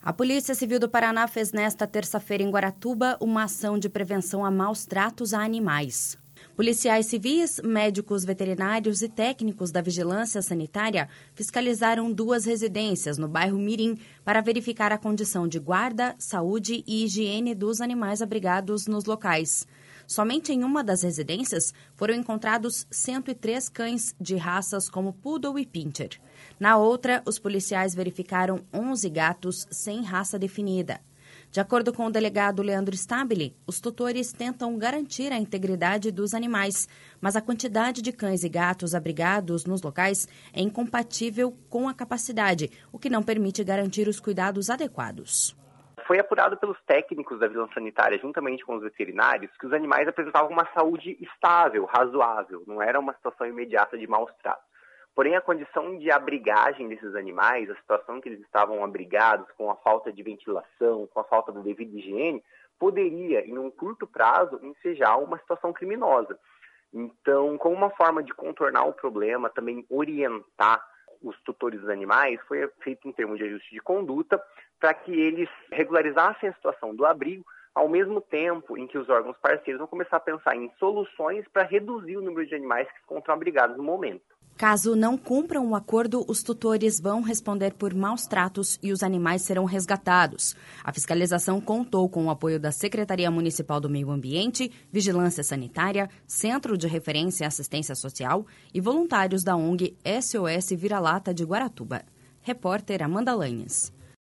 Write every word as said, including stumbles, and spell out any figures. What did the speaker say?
A Polícia Civil do Paraná fez nesta terça-feira em Guaratuba uma ação de prevenção a maus tratos a animais. Policiais civis, médicos veterinários e técnicos da vigilância sanitária fiscalizaram duas residências no bairro Mirim para verificar a condição de guarda, saúde e higiene dos animais abrigados nos locais. Somente em uma das residências foram encontrados cento e três cães de raças como Poodle e Pinscher. Na outra, os policiais verificaram onze gatos sem raça definida. De acordo com o delegado Leandro Stabile, os tutores tentam garantir a integridade dos animais, mas a quantidade de cães e gatos abrigados nos locais é incompatível com a capacidade, o que não permite garantir os cuidados adequados. Foi apurado pelos técnicos da vigilância sanitária, juntamente com os veterinários, que os animais apresentavam uma saúde estável, razoável, não era uma situação imediata de maus tratos. Porém, a condição de abrigagem desses animais, a situação que eles estavam abrigados, com a falta de ventilação, com a falta da devida higiene, poderia, em um curto prazo, ensejar uma situação criminosa. Então, como uma forma de contornar o problema, também orientar os tutores dos animais, foi feito um termo de ajuste de conduta para que eles regularizassem a situação do abrigo, ao mesmo tempo em que os órgãos parceiros vão começar a pensar em soluções para reduzir o número de animais que se encontram abrigados no momento. Caso não cumpram o acordo, os tutores vão responder por maus tratos e os animais serão resgatados. A fiscalização contou com o apoio da Secretaria Municipal do Meio Ambiente, Vigilância Sanitária, Centro de Referência e Assistência Social e voluntários da O N G S O S Vira-Lata de Guaratuba. Repórter Amanda Lanhas.